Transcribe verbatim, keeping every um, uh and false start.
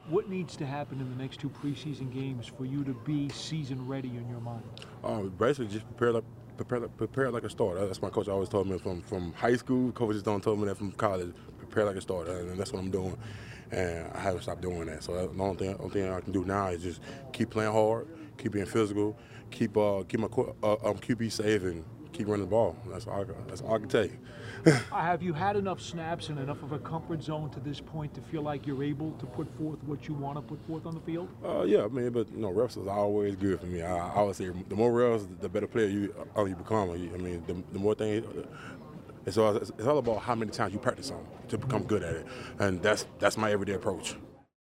What needs to happen in the next two preseason games for you to be season ready in your mind? Um, basically, just prepare like prepare like, prepare like a starter. That's my coach always told me from from high school. Coaches don't tell me that from college. Prepare like a starter, and that's what I'm doing. And I haven't stopped doing that. So the only thing, only thing I can do now is just keep playing hard, keep being physical, keep uh, keep my uh, um, Q B safe, and keep running the ball. That's all. I, that's all I can tell you. Uh, Have you had enough snaps and enough of a comfort zone to this point to feel like you're able to put forth what you want to put forth on the field? Uh, yeah, I mean, but you know, reps is always good for me. I, I always say the more reps, the better player you uh, you become. I mean, the, the more things. It's all, it's all about how many times you practice on to become good at it, and that's that's my everyday approach.